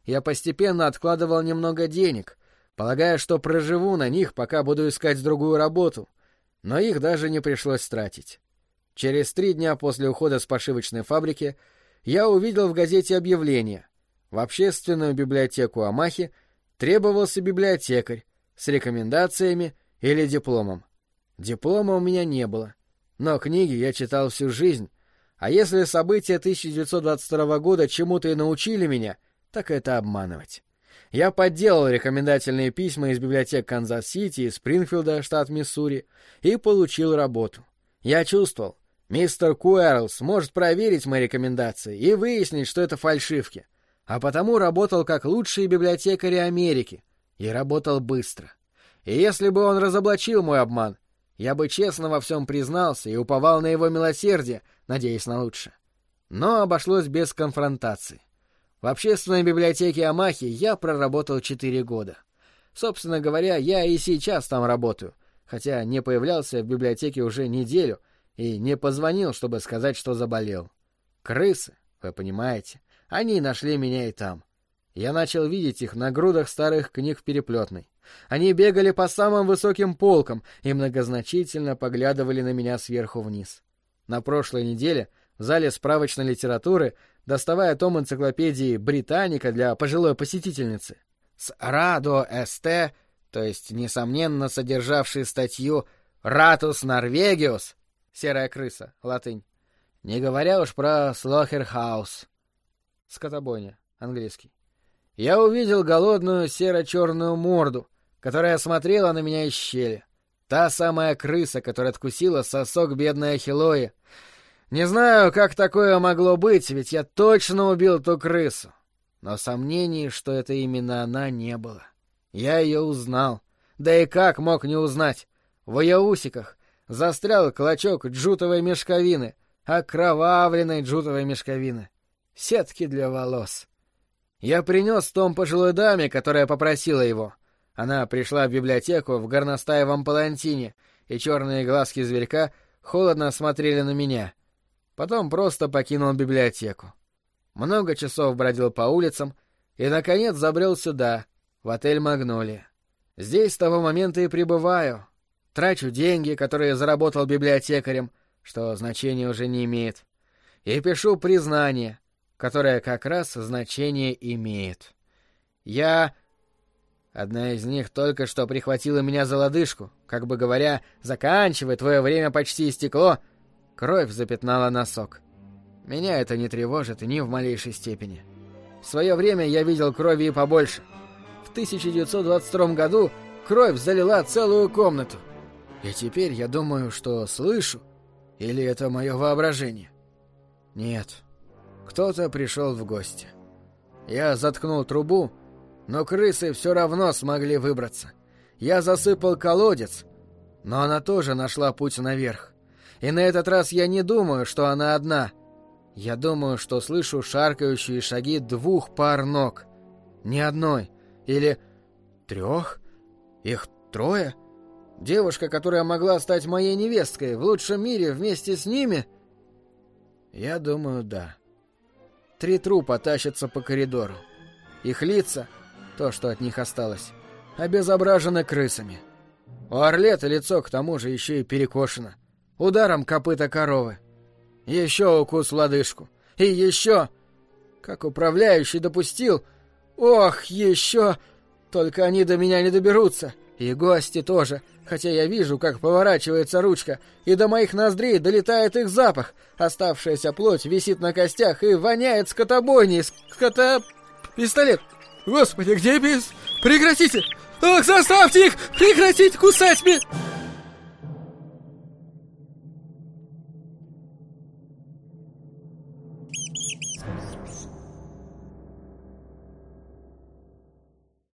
я постепенно откладывал немного денег, полагая, что проживу на них, пока буду искать другую работу, но их даже не пришлось тратить. Через 3 дня после ухода с пошивочной фабрики я увидел в газете объявление: в общественную библиотеку Омахи требовался библиотекарь с рекомендациями или дипломом. Диплома у меня не было, но книги я читал всю жизнь, а если события 1922 года чему-то и научили меня, так это обманывать. Я подделал рекомендательные письма из библиотек Канзас-Сити и Спрингфилда, штат Миссури, и получил работу. Я чувствовал, мистер Куэрлс может проверить мои рекомендации и выяснить, что это фальшивки, а потому работал как лучшие библиотекари Америки, и работал быстро. И если бы он разоблачил мой обман, я бы честно во всем признался и уповал на его милосердие, надеясь на лучшее. Но обошлось без конфронтации. В общественной библиотеке Омахи я проработал 4 года. Собственно говоря, я и сейчас там работаю, хотя не появлялся в библиотеке уже неделю и не позвонил, чтобы сказать, что заболел. Крысы, вы понимаете, они нашли меня и там. Я начал видеть их на грудах старых книг в переплетной. Они бегали по самым высоким полкам и многозначительно поглядывали на меня сверху вниз. На прошлой неделе в зале справочной литературы, доставая том энциклопедии «Британика» для пожилой посетительницы, с «Радо Эсте», то есть, несомненно, содержавшей статью «Ратус Норвегиус» — «Серая крыса», латынь, не говоря уж про «Слохерхаус» — «Скотобойня», английский, я увидел голодную серо-черную морду, которая смотрела на меня из щели. Та самая крыса, которая откусила сосок бедной Ахиллои. Не знаю, как такое могло быть, ведь я точно убил ту крысу. Но сомнений, что это именно она, не было. Я ее узнал. Да и как мог не узнать? В ее усиках застрял клочок джутовой мешковины, окровавленной джутовой мешковины. Сетки для волос. Я принес том пожилой даме, которая попросила его. Она пришла в библиотеку в горностаевом палантине, и черные глазки зверька холодно смотрели на меня. Потом просто покинул библиотеку. Много часов бродил по улицам и, наконец, забрел сюда, в отель «Магнолия». Здесь с того момента и пребываю. Трачу деньги, которые заработал библиотекарем, что значения уже не имеет. И пишу признание, которое как раз значение имеет. Одна из них только что прихватила меня за лодыжку, как бы говоря: «Заканчивай, твое время почти истекло». Кровь запятнала носок. Меня это не тревожит ни в малейшей степени. В свое время я видел крови и побольше. В 1922 году кровь залила целую комнату. И теперь я думаю, что слышу. Или это мое воображение? Нет. Кто-то пришел в гости. Я заткнул трубу, но крысы все равно смогли выбраться. Я засыпал колодец, но она тоже нашла путь наверх. И на этот раз я не думаю, что она одна. Я думаю, что слышу шаркающие шаги 2 пар ног. Не одной. Или 3. Их 3. Девушка, которая могла стать моей невесткой в лучшем мире вместе с ними? Я думаю, да. 3 трупа тащатся по коридору. Их лица, то, что от них осталось, обезображены крысами. У Орлета лицо к тому же еще и перекошено. Ударом копыта коровы. Еще укус в лодыжку. И еще... Как управляющий допустил... Ох, еще... Только они до меня не доберутся. И гости тоже. Хотя я вижу, как поворачивается ручка, и до моих ноздрей долетает их запах. Оставшаяся плоть висит на костях и воняет скотобойней. Пистолет! Господи, где Прекратите! Ах, заставьте их! Прекратите кусать меня!